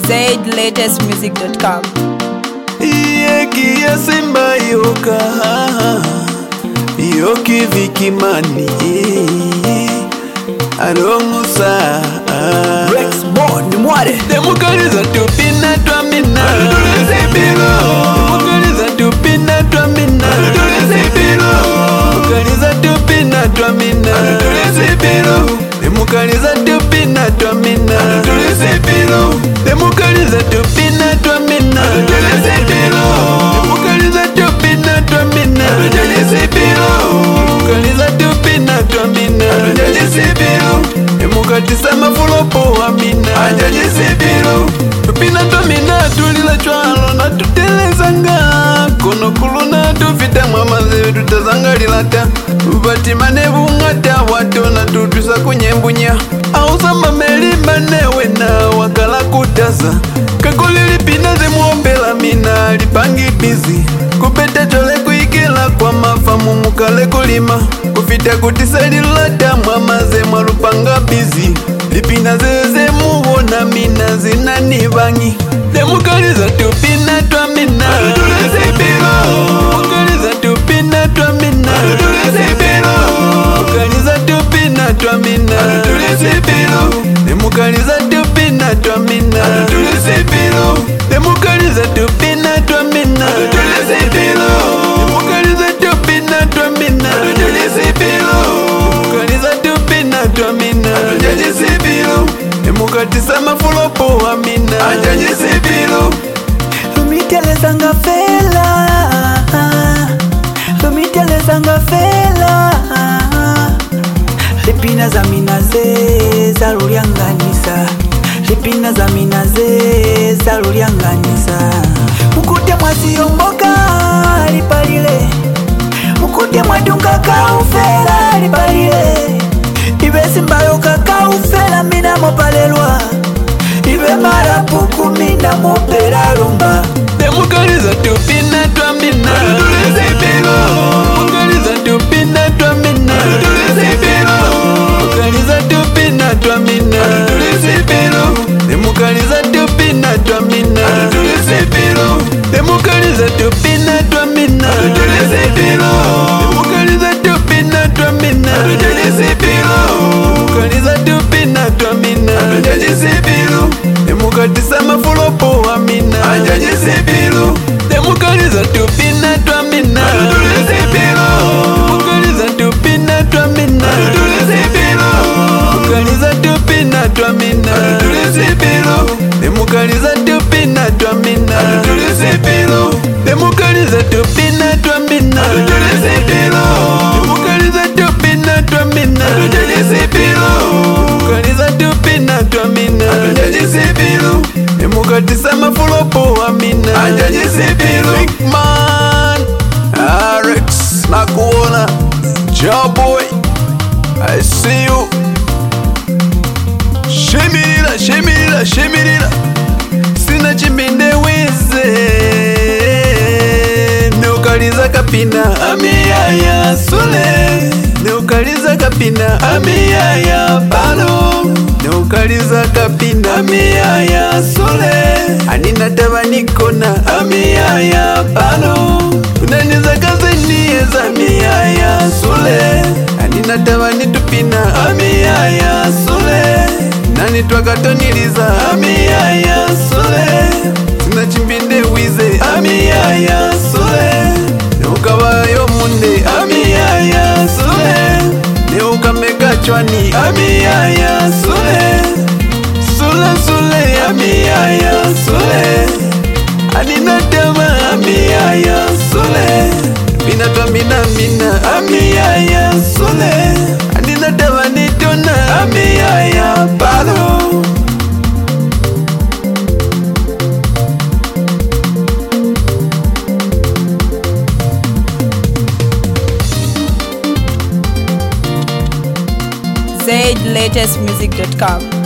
ZLatestmusic.com. Kia Simba yoka yoki vikimani Arongusa Rex Bond Mware Demukaliza tupina twamina Tulezibilo Demukaliza tupina twamina Tulezibilo Demukaliza tupina twamina Tulezibilo Demukaliza tupina twamina Tulezibilo Demukaliza tupina twamina Tulezibilo Demukaliza tupina twamina Tulezibilo Demukaliza tupina twamina Tulezibilo Demukatisa mafulopo amina Ajajisibilo Tupina twamina tulila chwalo na tutelezanga Kono kuluna tufita mwamaze tutazanga lilata Batimane bungata wato na tutusa kunyembunya Ausamba melima newe na wakala kutaza Kakulili pina zimuombela mina lipangi bizi Kupeta chole kuikila kwa mafamu mukale kulima Kufita kutisa lilata mwamaze mwalupanga bizi Lipina zeze muwona mina zinani bangi Demukaliza tupina twamina Tulezibilo Demukaliza tupina twamina Tulezibilo Demukaliza tupina twamina Tulezibilo Demukaliza tupina twamina Tulezibilo Demukaliza tupina twamina Tulezibilo Demukaliza tupina twamina Tulezibilo Demukaliza tupina twamina Tulezibilo Demukatisa mafulopo amina Ajajisibilo Lumitelezanga fela Lumitelezanga fela Lipina za minaze za lulyanganisa Lipina za minaze za lulyanganisa Mukute mwasiyomboka lipalile Mukute mwadunga kaufela lipalile Ibe simbayo kakaufela mina mopalelwa Ibe marapuku mina mopera rumba Demukaliza tupina twamina Tulezibilo Demukaliza tupina twamina Tulezibilo Demukaliza tupina twamina Tulezibilo Demukaliza tupina twamina Tulezibilo Demukaliza tupina twamina Tulezibilo Demukaliza tupina twamina Tulezibilo Demukaliza tupina twamina Tulezibilo Demukatisa mafulopo amina Ajajisibilo Demukaliza tupina twamina Tulezibilo Demukaliza tupina twamina Tulezibilo Demukaliza tupina twamina Tulezibilo Demukaliza tupina twamina Tulezibilo Demukaliza tupina twamina Tulezibilo Demukaliza tupina twamina Tulezibilo Demukaliza tupina twamina Ajajisibilo Demukatisa mafulopo amina Ajajisibilo Man Rex nakuona Jawboy I see you Shemirira, shemirira, shemirira Sina chimbinde wize Neukaliza kapina amiyaya sule Neukaliza kapina amiyaya palo Neukaliza kapina amiyaya sule Anina tava nikona amiyaya palo Unaniza kazini eza amiyaya sule Anina tava nitupina amiyaya sule Nani twakatoniliza amiyaya sule Sina chimbinde wize amiyaya sule Neukawayo munde amiyaya sule Neukameka chwani amiyaya sule Sule sule amiyaya sule Anina tama amiyaya sule Mina twamina mina amiyaya sule Anina tama nitona amiyaya palo ZLatestmusic.com.